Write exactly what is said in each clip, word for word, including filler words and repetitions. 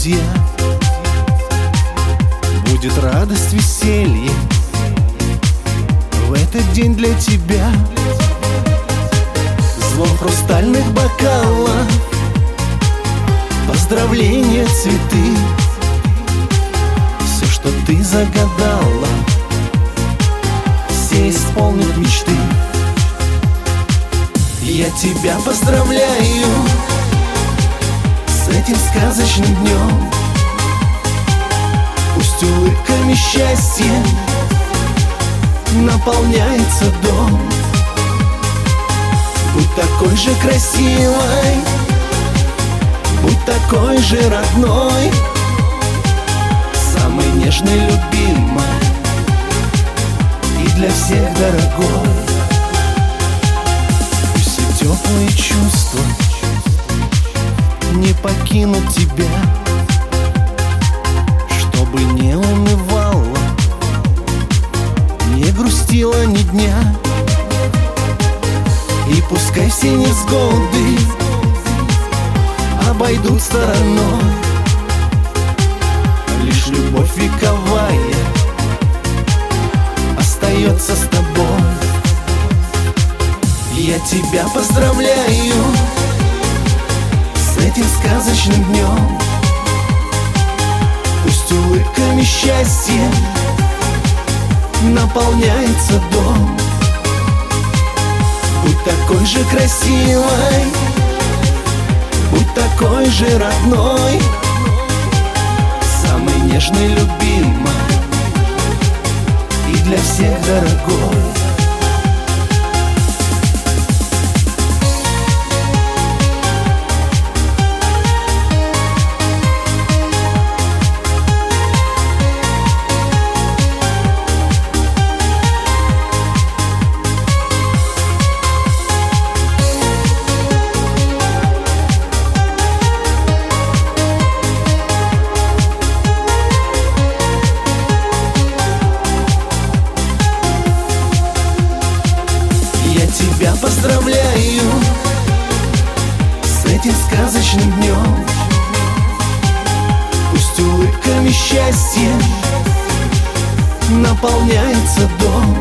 друзья. Будет радость, веселье в этот день для тебя. Звон хрустальных бокалов, поздравления, цветы, все, что ты загадала, все исполнят мечты. Я тебя поздравляю с этим сказочным днем. Пусть улыбками счастья наполняется дом. Будь такой же красивой, будь такой же родной, самой нежной, любимой и для всех дорогой. Пусть все теплые чувства не покинут тебя, чтобы не унывала, не грустила ни дня. И пускай все невзгоды обойдут стороной, лишь любовь вековая остается с тобой. Я тебя поздравляю с этим сказочным днем. Пусть улыбками счастья наполняется дом. Будь такой же красивой, будь такой же родной, самой нежной, любимой и для всех дорогой. Тебя поздравляю с этим сказочным днем. Пусть улыбками счастья наполняется дом.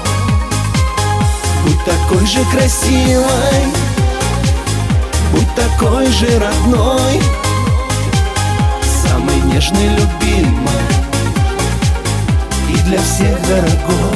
Будь такой же красивой, будь такой же родной, самой нежной, любимой и для всех дорогой.